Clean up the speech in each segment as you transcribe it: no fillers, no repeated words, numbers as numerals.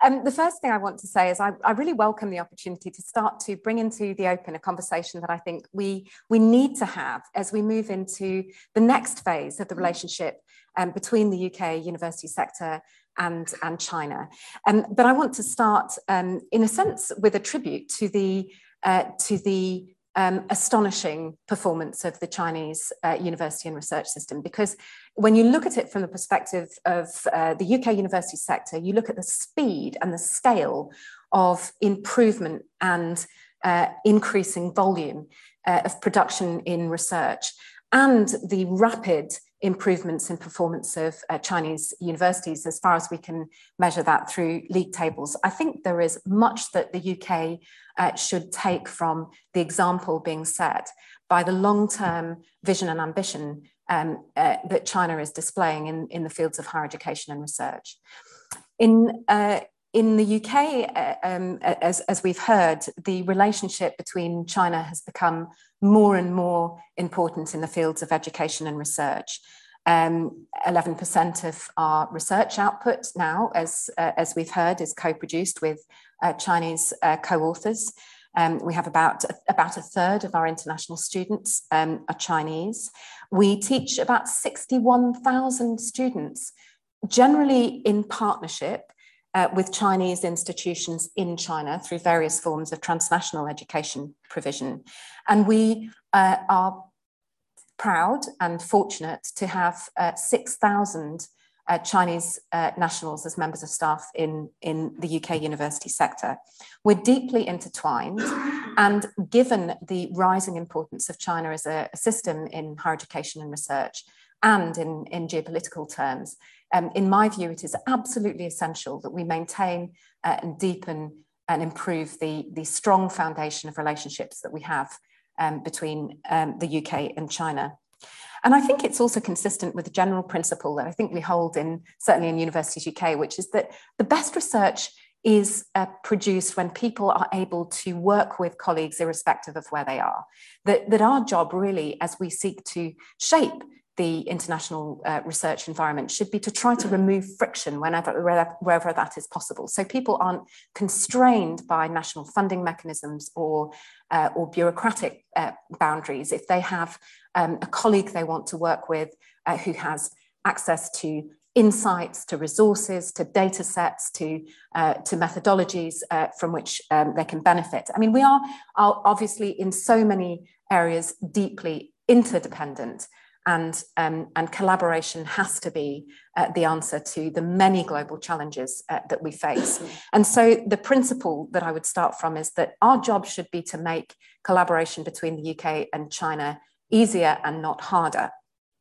the first thing I want to say is I really welcome the opportunity to start to bring into the open a conversation that I think we need to have as we move into the next phase of the relationship between the UK university sector and China. But I want to start, in a sense, with a tribute to the astonishing performance of the Chinese university and research system, because when you look at it from the perspective of the UK university sector, you look at the speed and the scale of improvement and increasing volume of production in research, and the rapid improvements in performance of Chinese universities as far as we can measure that through league tables. I think there is much that the UK should take from the example being set by the long-term vision and ambition that China is displaying in the fields of higher education and research. In the UK, as we've heard, the relationship between China has become more and more important in the fields of education and research. 11% of our research output now, as we've heard, is co-produced with Chinese co-authors. We have about a third of our international students are Chinese. We teach about 61,000 students, generally in partnership with Chinese institutions in China through various forms of transnational education provision. And we are proud and fortunate to have 6,000 Chinese nationals as members of staff in the UK university sector. We're deeply intertwined, and given the rising importance of China as a system in higher education and research and in geopolitical terms, in my view, it is absolutely essential that we maintain and deepen and improve the strong foundation of relationships that we have between the UK and China. And I think it's also consistent with the general principle that I think we hold certainly in Universities UK, which is that the best research is produced when people are able to work with colleagues irrespective of where they are. That our job really, as we seek to shape the international research environment, should be to try to remove friction wherever that is possible. So people aren't constrained by national funding mechanisms or bureaucratic boundaries. If they have a colleague they want to work with who has access to insights, to resources, to data sets, to methodologies from which they can benefit. I mean, we are obviously in so many areas deeply interdependent, and collaboration has to be the answer to the many global challenges that we face. And so the principle that I would start from is that our job should be to make collaboration between the UK and China easier and not harder.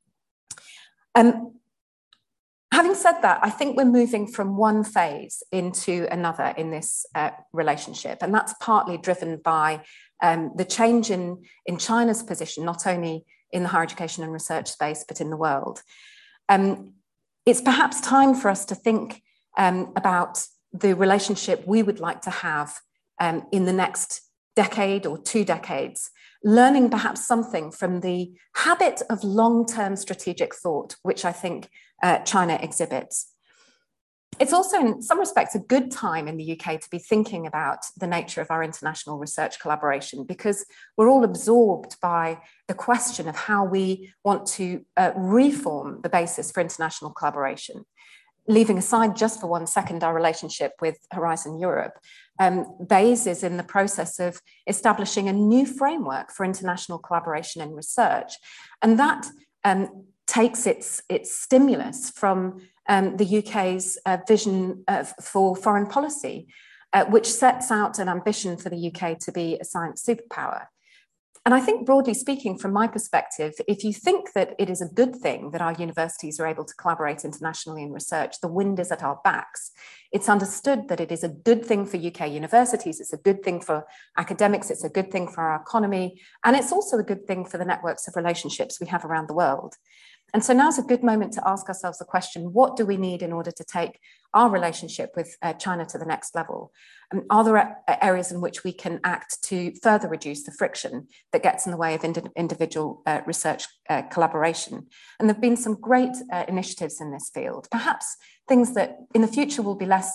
Having said that, I think we're moving from one phase into another in this relationship, and that's partly driven by the change in China's position, not only in the higher education and research space, but in the world. It's perhaps time for us to think about the relationship we would like to have in the next decade or 2 decades, learning perhaps something from the habit of long-term strategic thought, which I think China exhibits. It's also, in some respects, a good time in the UK to be thinking about the nature of our international research collaboration, because we're all absorbed by the question of how we want to reform the basis for international collaboration. Leaving aside just for 1 second our relationship with Horizon Europe, BEIS is in the process of establishing a new framework for international collaboration in research. And that takes its stimulus from the UK's vision for foreign policy, which sets out an ambition for the UK to be a science superpower. And I think, broadly speaking, from my perspective, if you think that it is a good thing that our universities are able to collaborate internationally in research, the wind is at our backs. It's understood that it is a good thing for UK universities, it's a good thing for academics, it's a good thing for our economy, and it's also a good thing for the networks of relationships we have around the world. And so now's a good moment to ask ourselves the question, what do we need in order to take our relationship with China to the next level? Are there areas in which we can act to further reduce the friction that gets in the way of individual research collaboration? And there have been some great initiatives in this field, perhaps things that in the future will be less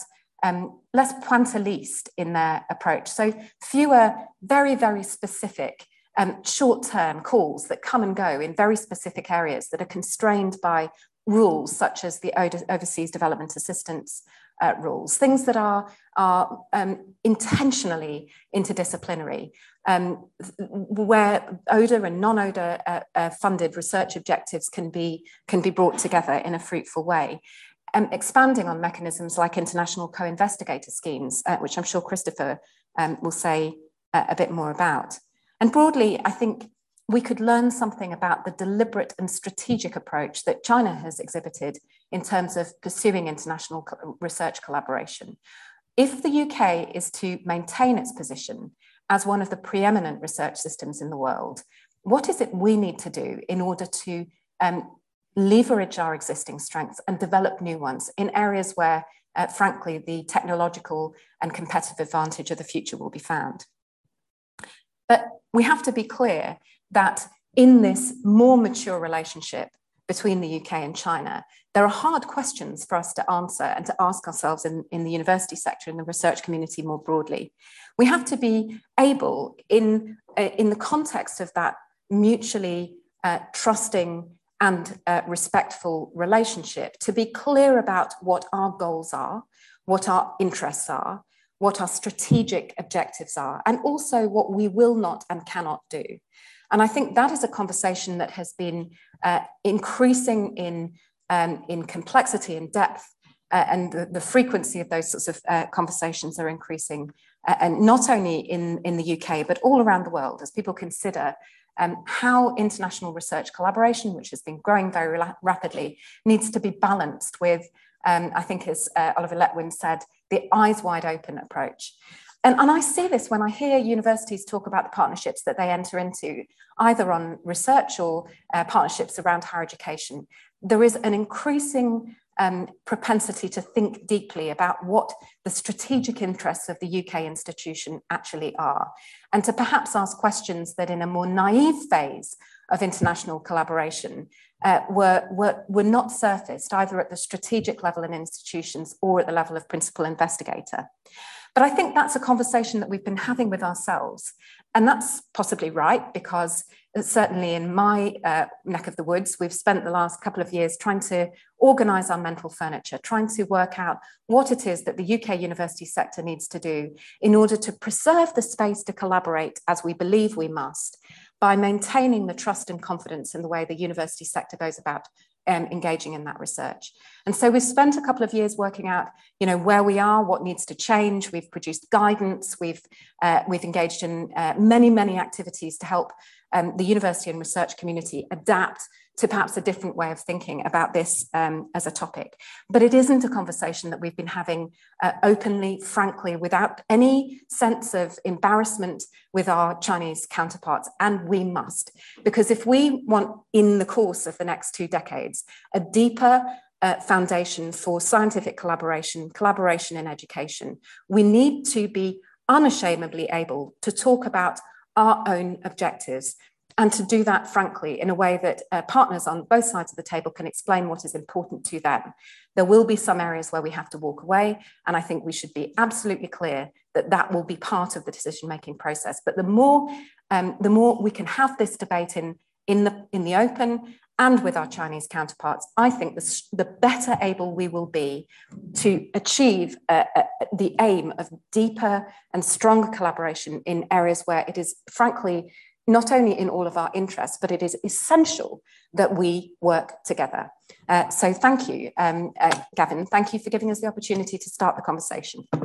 less pointilliste in their approach. So fewer very, very specific short-term calls that come and go in very specific areas that are constrained by rules such as the Overseas Development Assistance rules, things that are intentionally interdisciplinary, where ODA and non-ODA funded research objectives can be brought together in a fruitful way. Expanding on mechanisms like international co-investigator schemes, which I'm sure Christopher will say a bit more about. And broadly, I think we could learn something about the deliberate and strategic approach that China has exhibited in terms of pursuing international research collaboration. If the UK is to maintain its position as one of the preeminent research systems in the world, what is it we need to do in order to leverage our existing strengths and develop new ones in areas where, frankly, the technological and competitive advantage of the future will be found? But we have to be clear that in this more mature relationship between the UK and China, there are hard questions for us to answer and to ask ourselves in the university sector and the research community more broadly. We have to be able, in the context of that mutually trusting and respectful relationship, to be clear about what our goals are, what our interests are, what our strategic objectives are, and also what we will not and cannot do. And I think that is a conversation that has been increasing in complexity and depth, and the frequency of those sorts of conversations are increasing, and not only in the UK, but all around the world as people consider how international research collaboration, which has been growing very rapidly, needs to be balanced with, I think as Oliver Letwin said, the eyes wide open approach. And I see this when I hear universities talk about the partnerships that they enter into, either on research or partnerships around higher education. There is an increasing propensity to think deeply about what the strategic interests of the UK institution actually are, and to perhaps ask questions that in a more naive phase of international collaboration were not surfaced either at the strategic level in institutions or at the level of principal investigator. But I think that's a conversation that we've been having with ourselves. And that's possibly right, because certainly in my neck of the woods, we've spent the last couple of years trying to organise our mental furniture, trying to work out what it is that the UK university sector needs to do in order to preserve the space to collaborate as we believe we must, by maintaining the trust and confidence in the way the university sector goes about engaging in that research. And so we've spent a couple of years working out, where we are, what needs to change. We've produced guidance. We've engaged in many activities to help the university and research community adapt to perhaps a different way of thinking about this as a topic. But it isn't a conversation that we've been having openly, frankly, without any sense of embarrassment with our Chinese counterparts, and we must. Because if we want, in the course of the next 2 decades, a deeper foundation for scientific collaboration in education, we need to be unashamedly able to talk about our own objectives, and to do that, frankly, in a way that partners on both sides of the table can explain what is important to them. There will be some areas where we have to walk away, and I think we should be absolutely clear that that will be part of the decision-making process. But the more we can have this debate in the open and with our Chinese counterparts, I think the better able we will be to achieve the aim of deeper and stronger collaboration in areas where it is, frankly, not only in all of our interests, but it is essential that we work together. So thank you, Gavin. Thank you for giving us the opportunity to start the conversation.